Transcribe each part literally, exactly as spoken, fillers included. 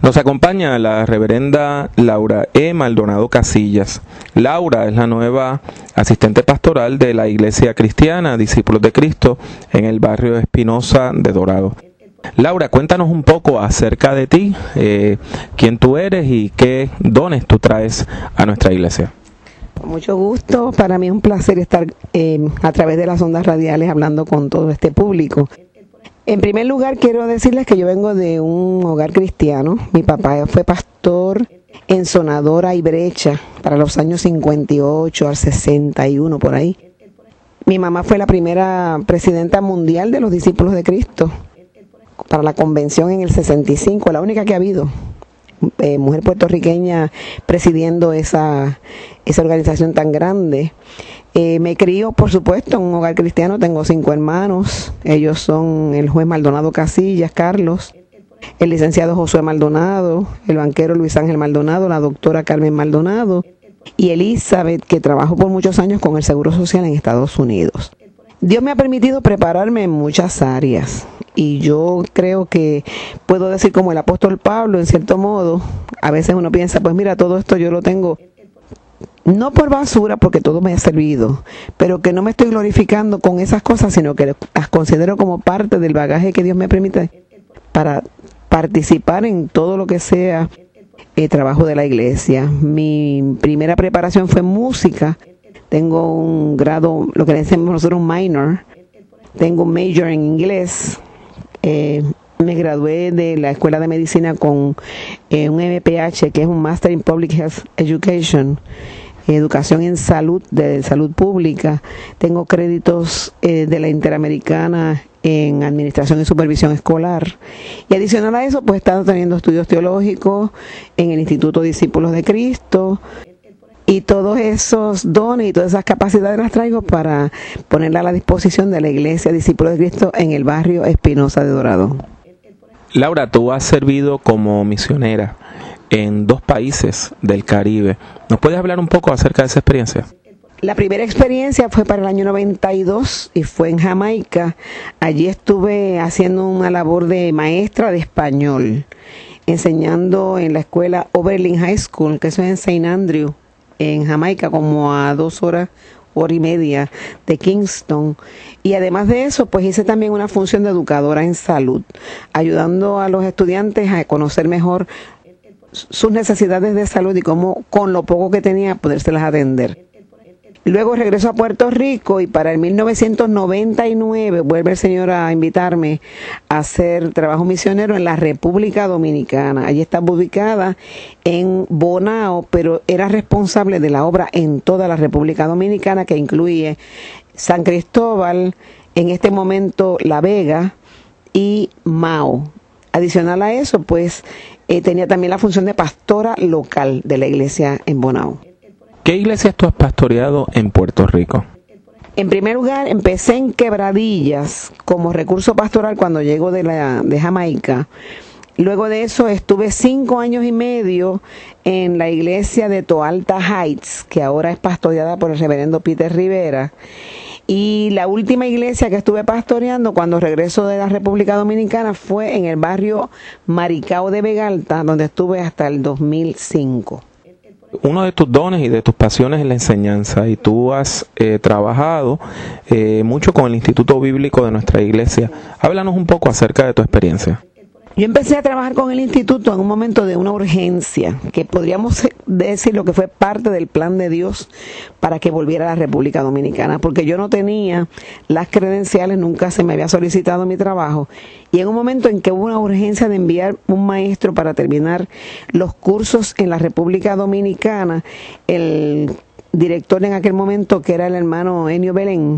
Nos acompaña la reverenda Laura E. Maldonado Casillas. Laura es la nueva asistente pastoral de la Iglesia Cristiana Discípulos de Cristo en el barrio Espinosa de Dorado. Laura, cuéntanos un poco acerca de ti, eh, quién tú eres y qué dones tú traes a nuestra iglesia. Con mucho gusto, para mí es un placer estar eh, a través de las ondas radiales hablando con todo este público. En primer lugar, quiero decirles que yo vengo de un hogar cristiano. Mi papá fue pastor en Sonadora y Brecha para los años cincuenta y ocho al sesenta y uno, por ahí. Mi mamá fue la primera presidenta mundial de los Discípulos de Cristo para la convención en el sesenta y cinco, la única que ha habido. Eh, mujer puertorriqueña presidiendo esa, esa organización tan grande. Eh, me crío, por supuesto, en un hogar cristiano. Tengo cinco hermanos. Ellos son el juez Maldonado Casillas, Carlos, el licenciado Josué Maldonado, el banquero Luis Ángel Maldonado, la doctora Carmen Maldonado y Elizabeth, que trabajó por muchos años con el Seguro Social en Estados Unidos. Dios me ha permitido prepararme en muchas áreas y yo creo que puedo decir como el apóstol Pablo, en cierto modo. A veces uno piensa, pues mira, todo esto yo lo tengo no por basura, porque todo me ha servido, pero que no me estoy glorificando con esas cosas, sino que las considero como parte del bagaje que Dios me permite para participar en todo lo que sea el trabajo de la iglesia. Mi primera preparación fue música. Tengo un grado, lo que le decimos nosotros un minor. Tengo un major en inglés. Eh, me gradué de la Escuela de Medicina con eh, un M P H, que es un Master in Public Health Education, Educación en Salud, de Salud Pública. Tengo créditos eh, de la Interamericana en Administración y Supervisión Escolar. Y adicional a eso, pues he estado teniendo estudios teológicos en el Instituto Discípulos de Cristo. Y todos esos dones y todas esas capacidades las traigo para ponerla a la disposición de la Iglesia Discípulos de Cristo en el barrio Espinosa de Dorado. Laura, tú has servido como misionera en dos países del Caribe. ¿Nos puedes hablar un poco acerca de esa experiencia? La primera experiencia fue para el año noventa y dos y fue en Jamaica. Allí estuve haciendo una labor de maestra de español, enseñando en la escuela Oberlin High School, que eso es en Saint Andrew, en Jamaica, como a dos horas, hora y media de Kingston. Y además de eso, pues hice también una función de educadora en salud, ayudando a los estudiantes a conocer mejor sus necesidades de salud y cómo con lo poco que tenía podérselas atender. Luego regreso a Puerto Rico y para el mil novecientos noventa y nueve vuelve el Señor a invitarme a hacer trabajo misionero en la República Dominicana. Allí estaba ubicada en Bonao, pero era responsable de la obra en toda la República Dominicana, que incluye San Cristóbal, en este momento La Vega y Mao. Adicional a eso, pues eh, tenía también la función de pastora local de la iglesia en Bonao. ¿Qué iglesias tú has pastoreado en Puerto Rico? En primer lugar, empecé en Quebradillas como recurso pastoral cuando llego de, la, de Jamaica. Luego de eso estuve cinco años y medio en la iglesia de Toalta Heights, que ahora es pastoreada por el reverendo Peter Rivera. Y la última iglesia que estuve pastoreando cuando regreso de la República Dominicana fue en el barrio Maricao de Vegalta, donde estuve hasta el dos mil cinco. Uno de tus dones y de tus pasiones es la enseñanza, y tú has eh, trabajado eh, mucho con el Instituto Bíblico de nuestra iglesia. Háblanos un poco acerca de tu experiencia. Yo empecé a trabajar con el instituto en un momento de una urgencia, que podríamos decir lo que fue parte del plan de Dios para que volviera a la República Dominicana, porque yo no tenía las credenciales, nunca se me había solicitado mi trabajo, y en un momento en que hubo una urgencia de enviar un maestro para terminar los cursos en la República Dominicana, el director en aquel momento, que era el hermano Enio Belén,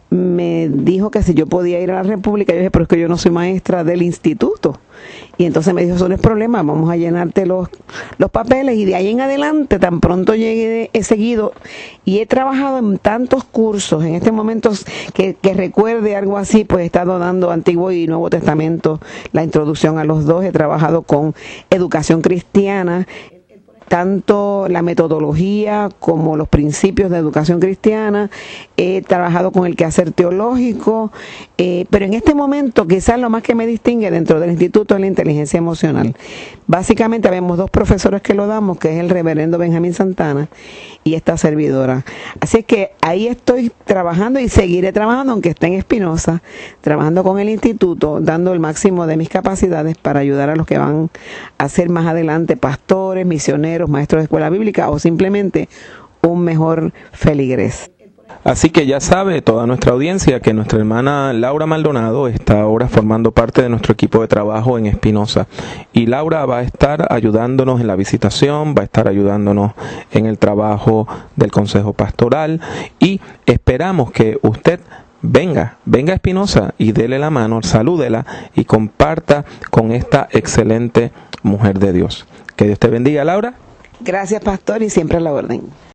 me dijo que si yo podía ir a la República. Yo dije, pero es que yo no soy maestra del instituto. Y entonces me dijo, eso no es problema, vamos a llenarte los, los papeles. Y de ahí en adelante, tan pronto llegué, he seguido y he trabajado en tantos cursos. En este momento que, que recuerde algo así, pues he estado dando Antiguo y Nuevo Testamento, la introducción a los dos. He trabajado con educación cristiana. tanto la metodología como los principios de educación cristiana, he trabajado con el quehacer teológico, eh, pero en este momento quizás lo más que me distingue dentro del instituto es la inteligencia emocional. Básicamente vemos dos profesores que lo damos, que es el reverendo Benjamín Santana y esta servidora. Así es que ahí estoy trabajando y seguiré trabajando, aunque esté en Espinosa, trabajando con el instituto, dando el máximo de mis capacidades para ayudar a los que van a ser más adelante pastores, misioneros, maestros de escuela bíblica o simplemente un mejor feligrés. Así que ya sabe toda nuestra audiencia que nuestra hermana Laura Maldonado está ahora formando parte de nuestro equipo de trabajo en Espinosa. Y Laura va a estar ayudándonos en la visitación, va a estar ayudándonos en el trabajo del consejo pastoral y esperamos que usted venga, venga a Espinosa y dele la mano, salúdela y comparta con esta excelente mujer de Dios. Que Dios te bendiga, Laura. Gracias, pastor, y siempre a la orden.